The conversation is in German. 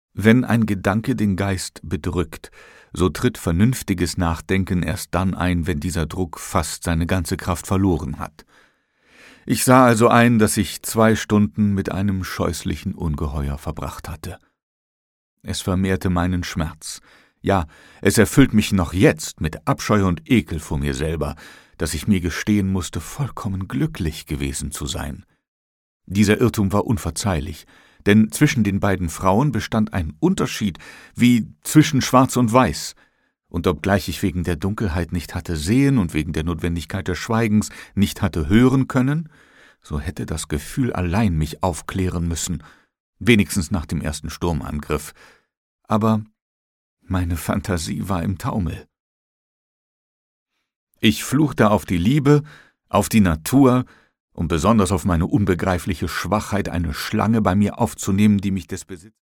Wenn ein Gedanke den Geist bedrückt, so tritt vernünftiges Nachdenken erst dann ein, wenn dieser Druck fast seine ganze Kraft verloren hat. Ich sah also ein, dass ich 2 Stunden mit einem scheußlichen Ungeheuer verbracht hatte. Es vermehrte meinen Schmerz. Ja, es erfüllt mich noch jetzt mit Abscheu und Ekel vor mir selber, dass ich mir gestehen musste, vollkommen glücklich gewesen zu sein. Dieser Irrtum war unverzeihlich, denn zwischen den beiden Frauen bestand ein Unterschied wie zwischen Schwarz und Weiß, und obgleich ich wegen der Dunkelheit nicht hatte sehen und wegen der Notwendigkeit des Schweigens nicht hatte hören können, so hätte das Gefühl allein mich aufklären müssen, wenigstens nach dem ersten Sturmangriff. Aber meine Fantasie war im Taumel. Ich fluchte auf die Liebe, auf die Natur und besonders auf meine unbegreifliche Schwachheit, eine Schlange bei mir aufzunehmen, die mich des Besitzes